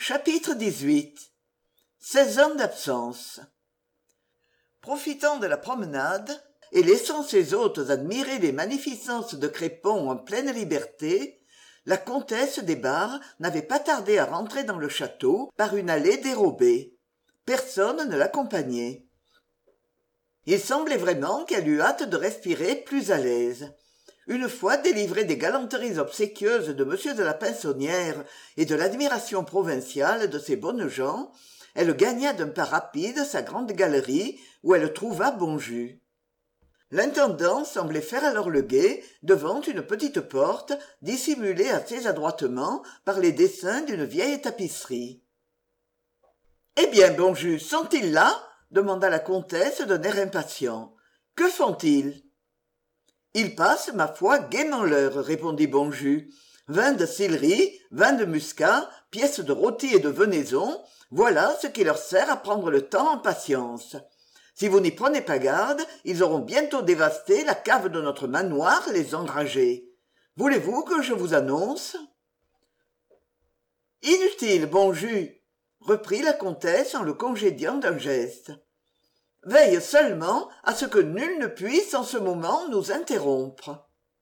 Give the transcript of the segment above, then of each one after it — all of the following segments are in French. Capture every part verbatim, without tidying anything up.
Chapitre dix-huit. Seize ans d'absence. Profitant de la promenade, et laissant ses hôtes admirer les magnificences de Crépon en pleine liberté, la comtesse des Barres n'avait pas tardé à rentrer dans le château par une allée dérobée. Personne ne l'accompagnait. Il semblait vraiment qu'elle eût hâte de respirer plus à l'aise. Une fois délivrée des galanteries obséquieuses de m de la Pinsonnière et de l'admiration provinciale de ces bonnes gens, elle gagna d'un pas rapide sa grande galerie où elle trouva Bonjus. L'intendant semblait faire alors le guet devant une petite porte dissimulée assez adroitement par les dessins d'une vieille tapisserie. « Eh bien, Bonjus, sont-ils là ?» demanda la comtesse d'un air impatient. « Que font-ils » Ils passent, ma foi, gaiement l'heure, répondit Bonjus. Vin de Sillery, vin de muscat, pièces de rôti et de venaison, voilà ce qui leur sert à prendre le temps en patience. Si vous n'y prenez pas garde, ils auront bientôt dévasté la cave de notre manoir, les enragés. Voulez-vous que je vous annonce ? Inutile, Bonjus, reprit la comtesse en le congédiant d'un geste. Veille seulement à ce que nul ne puisse en ce moment nous interrompre.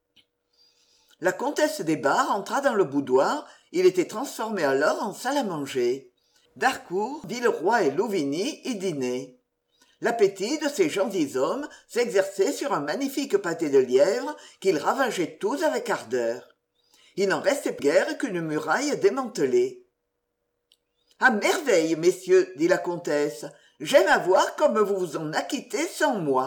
La comtesse des Barres entra dans le boudoir, il était transformé alors en salle à manger. D'Harcourt, Villeroy et Louvigny y dînaient. L'appétit de ces gentilshommes s'exerçait sur un magnifique pâté de lièvre qu'ils ravageaient tous avec ardeur. Il n'en restait guère qu'une muraille démantelée. « À merveille, messieurs, dit la comtesse, j'aime à voir comme vous vous en acquittez sans moi. »«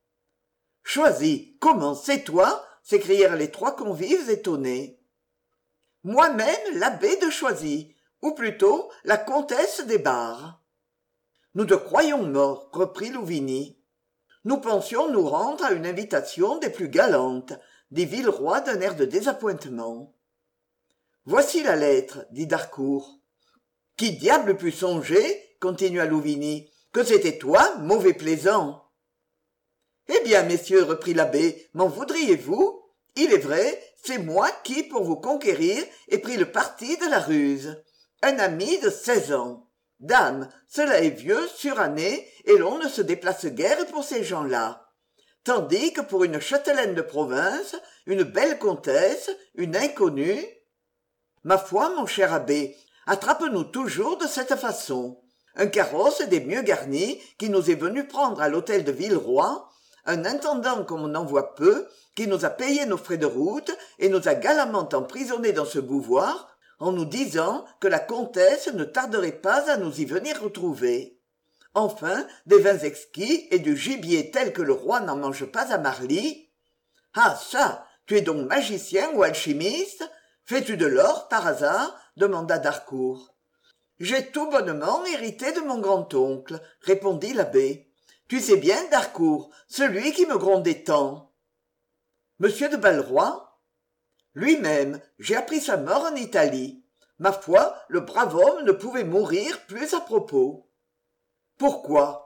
Choisis, comment, c'est toi ?» s'écrièrent les trois convives étonnés. « Moi-même l'abbé de Choisy, ou plutôt la comtesse des Barres. »« Nous te croyons mort, reprit Louvigny. »« Nous pensions nous rendre à une invitation des plus galantes, dit Villeroy d'un air de désappointement. »« Voici la lettre, dit d'Harcourt. »« Qui diable put songer, continua Louvigny, que c'était toi, mauvais plaisant. »« Eh bien, messieurs, reprit l'abbé, m'en voudriez-vous ? Il est vrai, c'est moi qui, pour vous conquérir, ai pris le parti de la ruse. Un ami de seize ans. Dame, cela est vieux, suranné, et l'on ne se déplace guère pour ces gens-là. Tandis que pour une châtelaine de province, une belle comtesse, une inconnue... Ma foi, mon cher abbé, attrape-nous toujours de cette façon. Un carrosse des mieux garnis qui nous est venu prendre à l'hôtel de Villeroy, un intendant comme on en voit peu, qui nous a payé nos frais de route et nous a galamment emprisonnés dans ce bouvoir, en nous disant que la comtesse ne tarderait pas à nous y venir retrouver. Enfin, des vins exquis et du gibier tel que le roi n'en mange pas à Marly. Ah ça, tu es donc magicien ou alchimiste ? Fais-tu de l'or, par hasard ? Demanda d'Harcourt. J'ai tout bonnement hérité de mon grand-oncle, répondit l'abbé. Tu sais bien, d'Harcourt, celui qui me grondait tant. Monsieur de Balleroy ? Lui-même, j'ai appris sa mort en Italie. Ma foi, le brave homme ne pouvait mourir plus à propos. Pourquoi ?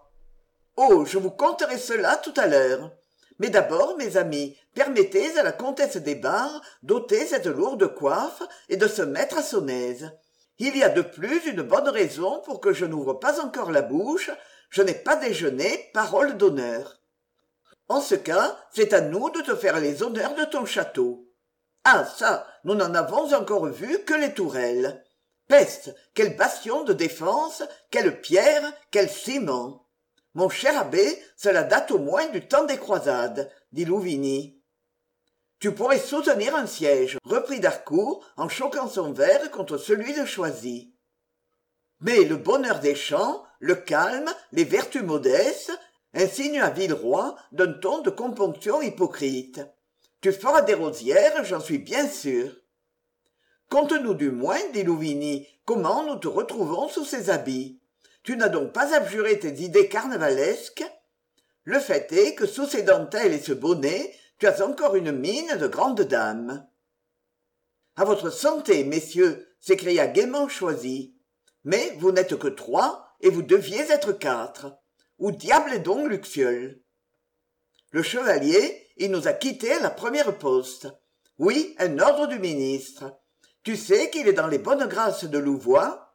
Oh, je vous conterai cela tout à l'heure. Mais d'abord, mes amis, permettez à la comtesse des Barres d'ôter cette lourde coiffe et de se mettre à son aise. Il y a de plus une bonne raison pour que je n'ouvre pas encore la bouche. Je n'ai pas déjeuné, parole d'honneur. En ce cas, c'est à nous de te faire les honneurs de ton château. Ah ça, nous n'en avons encore vu que les tourelles. Peste, quel bastion de défense, quelle pierre, quel ciment. Mon cher abbé, cela date au moins du temps des croisades, dit Louvigny. Tu pourrais soutenir un siège, reprit d'Harcourt en choquant son verre contre celui de Choisy. Mais le bonheur des champs, le calme, les vertus modestes, insinua Villeroy d'un ton de componction hypocrite. Tu feras des rosières, j'en suis bien sûr. Conte-nous du moins, dit Louvigny, comment nous te retrouvons sous ces habits. Tu n'as donc pas abjuré tes idées carnavalesques ? Le fait est que sous ces dentelles et ce bonnet, tu as encore une mine de grande dame. À votre santé, messieurs, s'écria gaiement Choisy. Mais vous n'êtes que trois, et vous deviez être quatre. Où diable est donc Luxiol ? Le chevalier, il nous a quittés à la première poste. Oui, un ordre du ministre. Tu sais qu'il est dans les bonnes grâces de Louvois ?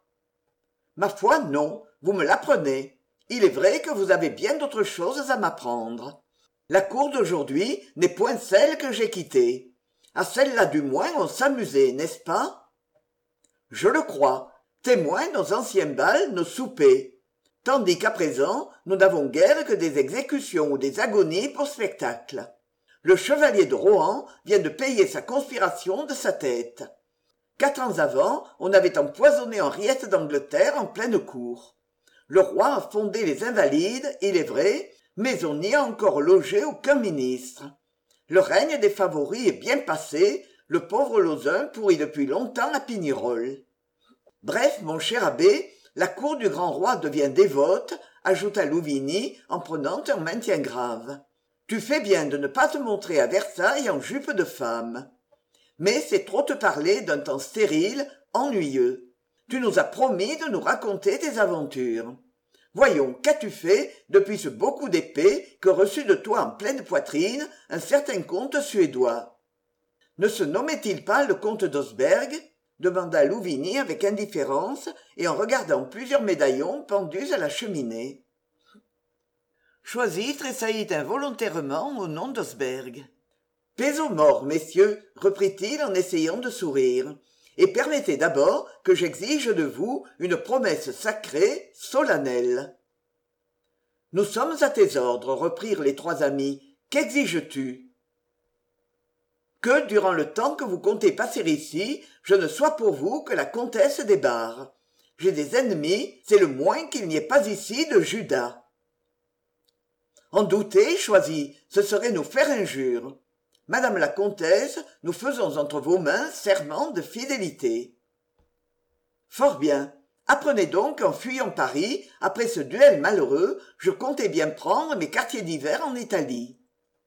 Ma foi, non, vous me l'apprenez. Il est vrai que vous avez bien d'autres choses à m'apprendre. La cour d'aujourd'hui n'est point celle que j'ai quittée. À celle-là du moins on s'amusait, n'est-ce pas? Je le crois. Témoin nos anciens bals, nos soupers. Tandis qu'à présent, nous n'avons guère que des exécutions ou des agonies pour spectacle. Le chevalier de Rohan vient de payer sa conspiration de sa tête. Quatre ans avant, on avait empoisonné Henriette d'Angleterre en pleine cour. Le roi a fondé les Invalides, il est vrai, mais on n'y a encore logé aucun ministre. Le règne des favoris est bien passé, le pauvre Lauzun pourrit depuis longtemps à Pignerol. Bref, mon cher abbé, la cour du grand roi devient dévote, ajouta Louvigny en prenant un maintien grave. Tu fais bien de ne pas te montrer à Versailles en jupe de femme. Mais c'est trop te parler d'un temps stérile, ennuyeux. Tu nous as promis de nous raconter tes aventures. Voyons, qu'as-tu fait depuis ce beau coup d'épée que reçut de toi en pleine poitrine un certain comte suédois? Ne se nommait-il pas le comte d'Osberg? Demanda Louvigny avec indifférence et en regardant plusieurs médaillons pendus à la cheminée. Choisy tressaillit involontairement au nom d'Osberg. Paix aux morts, messieurs, reprit-il en essayant de sourire, et permettez d'abord que j'exige de vous une promesse sacrée, solennelle. Nous sommes à tes ordres, reprirent les trois amis. Qu'exiges-tu? Que, durant le temps que vous comptez passer ici, je ne sois pour vous que la comtesse des Barres. J'ai des ennemis, c'est le moins qu'il n'y ait pas ici de Judas. En douter, Choisy, ce serait nous faire injure. Madame la comtesse, nous faisons entre vos mains serment de fidélité. Fort bien. Apprenez donc qu'en fuyant Paris, après ce duel malheureux, je comptais bien prendre mes quartiers d'hiver en Italie.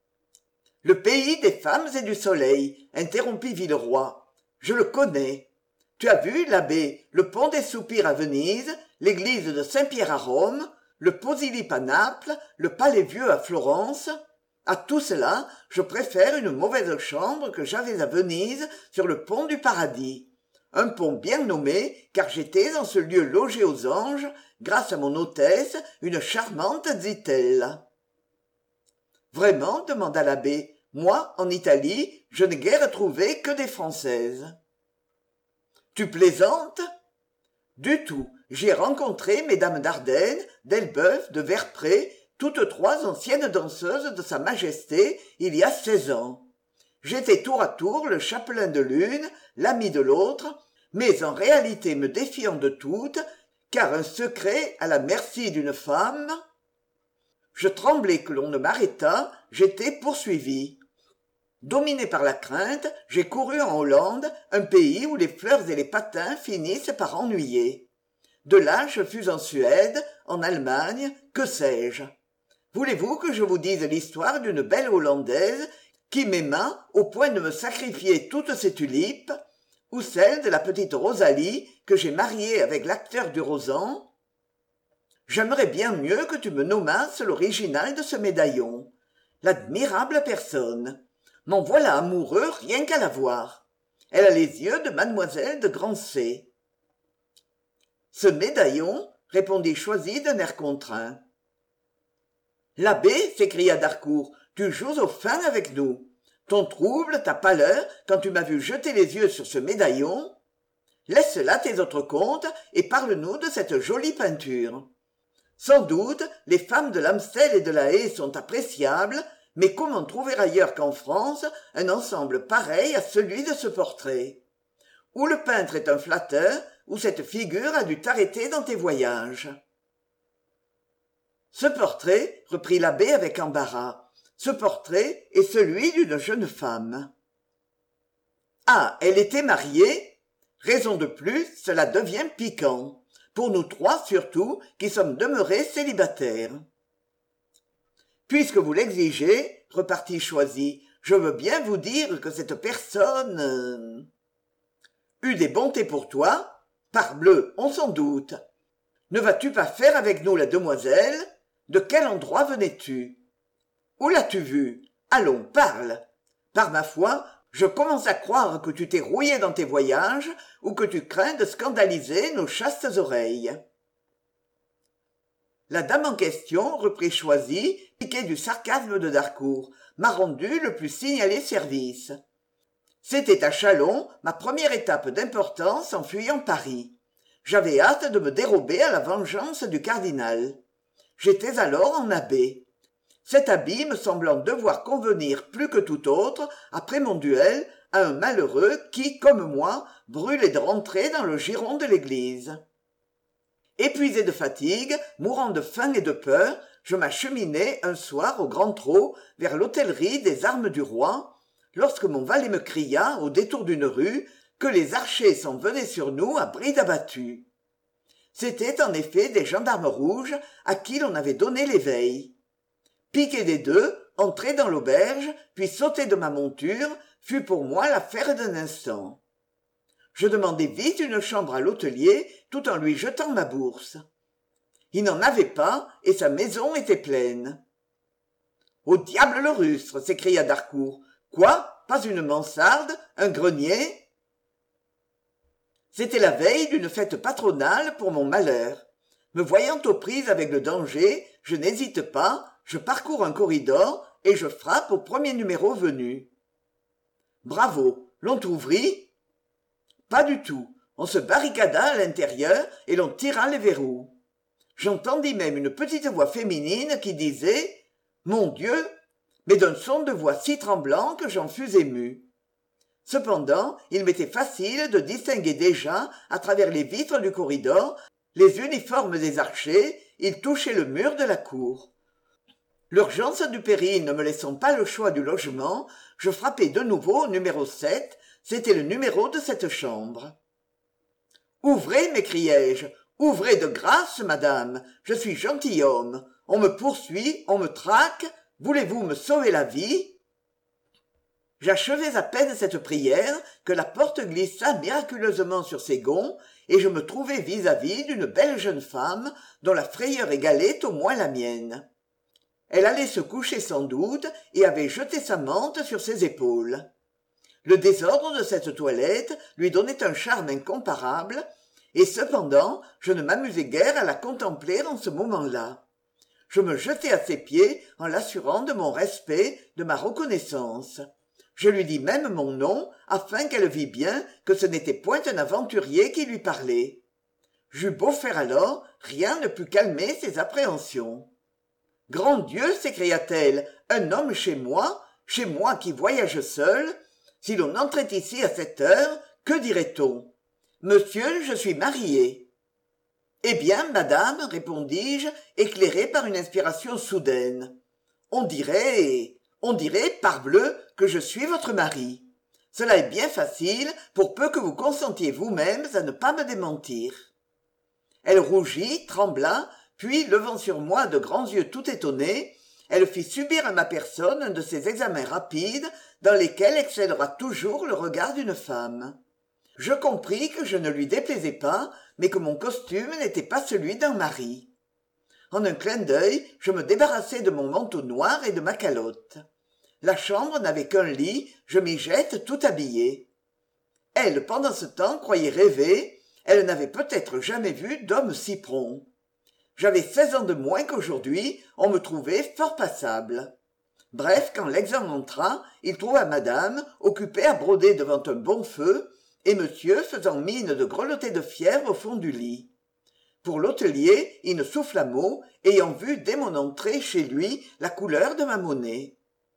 Le pays des femmes et du soleil, interrompit Villeroy. Je le connais. Tu as vu, l'abbé, le pont des Soupirs à Venise, l'église de Saint-Pierre à Rome, le Posilip à Naples, le Palais Vieux à Florence. À tout cela, je préfère une mauvaise chambre que j'avais à Venise sur le pont du Paradis. Un pont bien nommé, car j'étais en ce lieu logé aux anges, grâce à mon hôtesse, une charmante Zitelle. Vraiment, demanda l'abbé, moi, en Italie, je n'ai guère trouvé que des Françaises. Tu plaisantes? Du tout. J'y ai rencontré mesdames d'Ardenne, d'Elbeuf, de Verpré, toutes trois anciennes danseuses de Sa Majesté, il y a seize ans. J'étais tour à tour le chapelain de l'une, l'ami de l'autre, mais en réalité me défiant de toutes, car un secret à la merci d'une femme. Je tremblais que l'on ne m'arrêtât, j'étais poursuivi. Dominé par la crainte, j'ai couru en Hollande, un pays où les fleurs et les patins finissent par ennuyer. De là, je fus en Suède, en Allemagne, que sais-je. Voulez-vous que je vous dise l'histoire d'une belle Hollandaise qui m'aima au point de me sacrifier toutes ses tulipes, ou celle de la petite Rosalie que j'ai mariée avec l'acteur du Rosan? J'aimerais bien mieux que tu me nommasses l'original de ce médaillon. L'admirable personne. M'en voilà amoureux rien qu'à la voir. Elle a les yeux de mademoiselle de Grancey. Ce médaillon, répondit Choisy d'un air contraint. L'abbé, s'écria d'Harcourt, tu joues au fin avec nous. Ton trouble, ta pâleur, quand tu m'as vu jeter les yeux sur ce médaillon. Laisse là tes autres contes et parle-nous de cette jolie peinture. Sans doute, les femmes de l'Amstel et de la Haye sont appréciables, mais comment trouver ailleurs qu'en France un ensemble pareil à celui de ce portrait? Ou le peintre est un flatteur, ou cette figure a dû t'arrêter dans tes voyages. Ce portrait, reprit l'abbé avec embarras, ce portrait est celui d'une jeune femme. Ah, elle était mariée? Raison de plus, cela devient piquant. Pour nous trois surtout, qui sommes demeurés célibataires. Puisque vous l'exigez, repartit Choisy, je veux bien vous dire que cette personne euh, eut des bontés pour toi. Parbleu, on s'en doute. Ne vas-tu pas faire avec nous la demoiselle? De quel endroit venais-tu? Où l'as-tu vue? Allons, parle. Par ma foi, je commence à croire que tu t'es rouillé dans tes voyages ou que tu crains de scandaliser nos chastes oreilles. La dame en question, reprit Choisy, piqué du sarcasme de D'Harcourt, m'a rendu le plus signalé service. C'était à Châlons ma première étape d'importance en fuyant Paris. J'avais hâte de me dérober à la vengeance du cardinal. J'étais alors en abbé. Cet habit me semblant devoir convenir plus que tout autre, après mon duel, à un malheureux qui, comme moi, brûlait de rentrer dans le giron de l'église. Épuisé de fatigue, mourant de faim et de peur, je m'acheminai un soir au grand trot vers l'hôtellerie des armes du roi, lorsque mon valet me cria, au détour d'une rue, que les archers s'en venaient sur nous à bride abattue. C'étaient en effet des gendarmes rouges à qui l'on avait donné l'éveil. Piquer des deux, entrer dans l'auberge, puis sauter de ma monture, fut pour moi l'affaire d'un instant. Je demandai vite une chambre à l'hôtelier, tout en lui jetant ma bourse. Il n'en avait pas, et sa maison était pleine. « Au diable le rustre !» s'écria D'Harcourt. « Quoi ? Pas une mansarde ? Un grenier ?» C'était la veille d'une fête patronale pour mon malheur. Me voyant aux prises avec le danger, je n'hésite pas, je parcours un corridor et je frappe au premier numéro venu. Bravo, l'on t'ouvrit ? Pas du tout. On se barricada à l'intérieur et l'on tira les verrous. J'entendis même une petite voix féminine qui disait « Mon Dieu !» mais d'un son de voix si tremblant que j'en fus ému. Cependant, il m'était facile de distinguer déjà, à travers les vitres du corridor, les uniformes des archers, ils touchaient le mur de la cour. L'urgence du péril ne me laissant pas le choix du logement, je frappai de nouveau au numéro sept, c'était le numéro de cette chambre. « Ouvrez !» m'écriai-je. « Ouvrez de grâce, madame, je suis gentilhomme. On me poursuit, on me traque. Voulez-vous me sauver la vie ?» J'achevais à peine cette prière que la porte glissa miraculeusement sur ses gonds et je me trouvai vis-à-vis d'une belle jeune femme dont la frayeur égalait au moins la mienne. Elle allait se coucher sans doute et avait jeté sa mante sur ses épaules. Le désordre de cette toilette lui donnait un charme incomparable, et cependant je ne m'amusais guère à la contempler en ce moment-là. Je me jetai à ses pieds en l'assurant de mon respect, de ma reconnaissance. Je lui dis même mon nom, afin qu'elle vît bien que ce n'était point un aventurier qui lui parlait. J'eus beau faire alors, rien ne put calmer ses appréhensions. « Grand Dieu !» s'écria-t-elle, « un homme chez moi, chez moi qui voyage seul. Si l'on entrait ici à cette heure, que dirait-on ? Monsieur, je suis mariée. » « Eh bien, madame, répondis-je, éclairé par une inspiration soudaine, on dirait, on dirait, parbleu, que je suis votre mari. Cela est bien facile, pour peu que vous consentiez vous-même à ne pas me démentir. » Elle rougit, trembla, puis, levant sur moi de grands yeux tout étonnés, elle fit subir à ma personne un de ces examens rapides dans lesquels excellera toujours le regard d'une femme. Je compris que je ne lui déplaisais pas, mais que mon costume n'était pas celui d'un mari. En un clin d'œil, je me débarrassai de mon manteau noir et de ma calotte. La chambre n'avait qu'un lit, je m'y jette tout habillé. Elle, pendant ce temps, croyait rêver, elle n'avait peut-être jamais vu d'homme si prompt. J'avais seize ans de moins qu'aujourd'hui, on me trouvait fort passable. Bref, quand l'examen entra, il trouva madame, occupée à broder devant un bon feu, et monsieur faisant mine de grelotter de fièvre au fond du lit. Pour l'hôtelier, il ne souffla mot, ayant vu dès mon entrée chez lui la couleur de ma monnaie.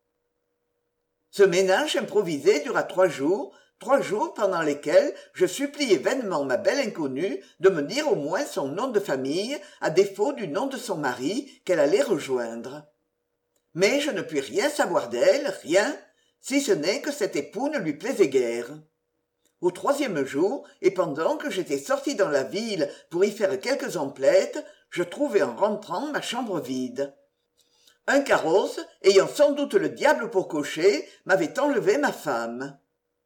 Ce ménage improvisé dura trois jours, trois jours pendant lesquels je suppliai vainement ma belle inconnue de me dire au moins son nom de famille, à défaut du nom de son mari qu'elle allait rejoindre. Mais je ne puis rien savoir d'elle, rien, si ce n'est que cet époux ne lui plaisait guère. Au troisième jour, et pendant que j'étais sorti dans la ville pour y faire quelques emplettes, je trouvai en rentrant ma chambre vide. Un carrosse, ayant sans doute le diable pour cocher, m'avait enlevé ma femme.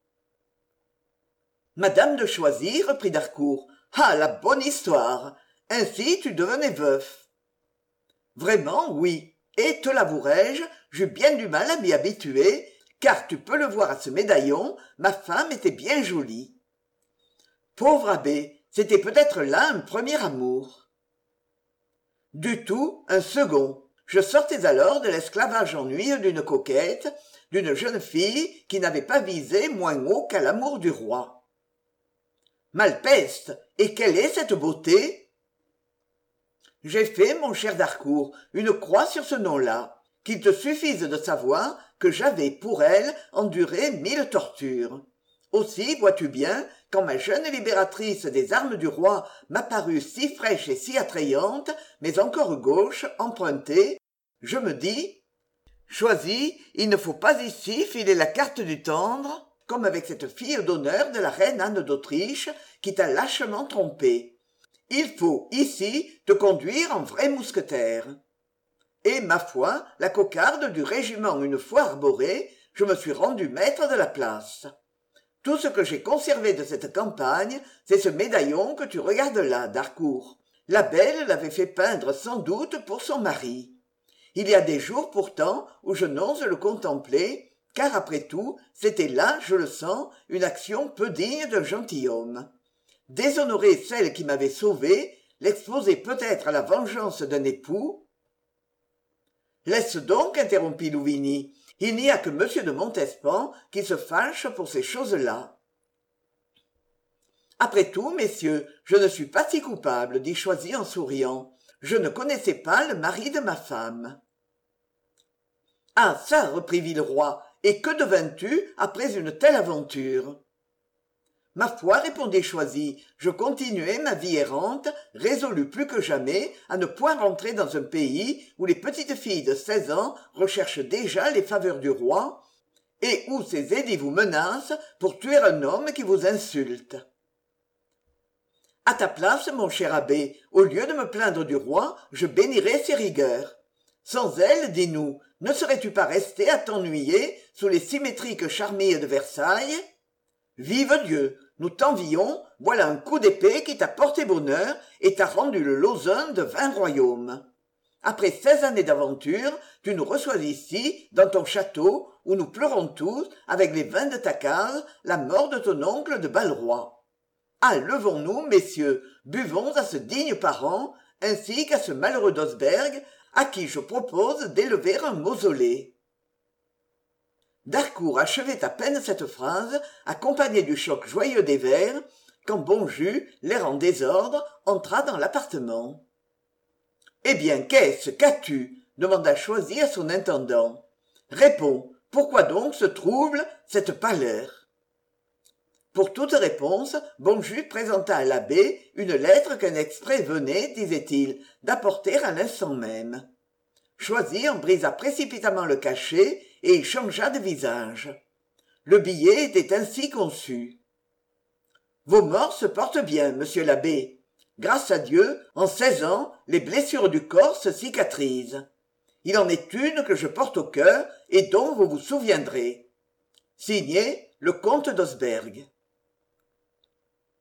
Madame de Choisy, reprit D'Harcourt, ah, la bonne histoire! Ainsi tu devenais veuf. Vraiment, oui, et, te l'avouerai-je, j'eus bien du mal à m'y habituer, car tu peux le voir à ce médaillon, ma femme était bien jolie. Pauvre abbé, c'était peut-être là un premier amour. Du tout un second. Je sortais alors de l'esclavage ennuyeux d'une coquette, d'une jeune fille qui n'avait pas visé moins haut qu'à l'amour du roi. Malpeste, et quelle est cette beauté? J'ai fait, mon cher d'Harcourt, une croix sur ce nom-là, qu'il te suffise de savoir que j'avais, pour elle, enduré mille tortures. Aussi, vois-tu bien, quand ma jeune libératrice des armes du roi m'apparut si fraîche et si attrayante, mais encore gauche, empruntée, je me dis « Choisis, il ne faut pas ici filer la carte du tendre, comme avec cette fille d'honneur de la reine Anne d'Autriche qui t'a lâchement trompé. Il faut, ici, te conduire en vrai mousquetaire. » Et, ma foi, la cocarde du régiment une fois arborée, je me suis rendu maître de la place. Tout ce que j'ai conservé de cette campagne, c'est ce médaillon que tu regardes là, d'Harcourt. La belle l'avait fait peindre sans doute pour son mari. Il y a des jours pourtant où je n'ose le contempler, car après tout, c'était là, je le sens, une action peu digne d'un gentilhomme. Déshonorer celle qui m'avait sauvé, l'exposer peut-être à la vengeance d'un époux. Laisse donc, interrompit Louvigny. Il n'y a que M. de Montespan qui se fâche pour ces choses-là. Après tout, messieurs, je ne suis pas si coupable, dit Choisy en souriant. Je ne connaissais pas le mari de ma femme. Ah ça, reprit Villeroy, et que devins-tu après une telle aventure? Ma foi, répondit Choisy, je continuai ma vie errante, résolu plus que jamais à ne point rentrer dans un pays où les petites filles de seize ans recherchent déjà les faveurs du roi, et où ces édits vous menacent pour tuer un homme qui vous insulte. À ta place, mon cher abbé, au lieu de me plaindre du roi, je bénirais ses rigueurs. Sans elle, dis-nous, ne serais-tu pas resté à t'ennuyer sous les symétriques charmilles de Versailles? Vive Dieu, nous t'envions, voilà un coup d'épée qui t'a porté bonheur et t'a rendu le Lauzun de vingt royaumes. Après seize années d'aventure, tu nous reçois ici, dans ton château, où nous pleurons tous, avec les vins de ta case, la mort de ton oncle de Balleroy. Ah, levons-nous, messieurs, buvons à ce digne parent, ainsi qu'à ce malheureux d'Osberg, à qui je propose d'élever un mausolée. D'Harcourt achevait à peine cette phrase, accompagnée du choc joyeux des verres, quand Bonjus, l'air en désordre, entra dans l'appartement. « Eh bien, qu'est-ce, qu'as-tu » demanda Choisy à son intendant. « Réponds, pourquoi donc ce trouble, cette pâleur ?» Pour toute réponse, Bonjus présenta à l'abbé une lettre qu'un exprès venait, disait-il, d'apporter à l'instant même. Choisy en brisa précipitamment le cachet et il changea de visage. Le billet était ainsi conçu. « Vos morts se portent bien, monsieur l'abbé. Grâce à Dieu, en seize ans, les blessures du corps se cicatrisent. Il en est une que je porte au cœur et dont vous vous souviendrez. Signé le comte d'Osberg. »